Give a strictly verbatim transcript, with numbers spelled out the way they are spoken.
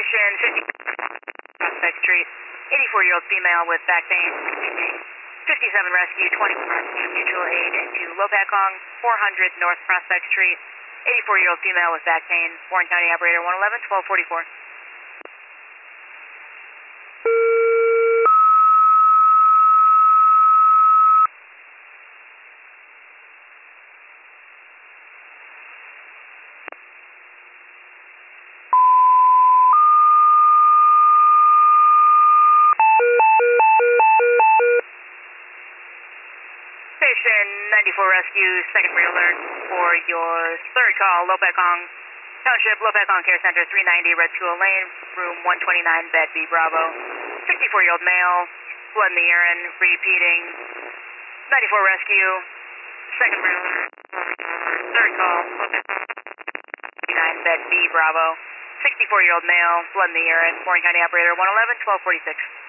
Station fifty, Prospect Street. eighty-four-year-old female with back pain. fifty-seven rescue, twenty-one rescue, mutual aid into Lopakong, four hundred North Prospect Street. eighty-four-year-old female with back pain. Warren County operator one eleven, twelve forty-four. Station ninety-four Rescue, secondary alert for your third call, Lopakong Township, Lopakong Care Center, three ninety Red School Lane, room one twenty-nine, bed B Bravo. sixty-four-year-old male, blood in the urine, repeating. ninety-four Rescue, secondary alert, third call, twenty-nine, bed B Bravo. sixty-four-year-old male, blood in the urine, Warren County operator one eleven, twelve forty-six.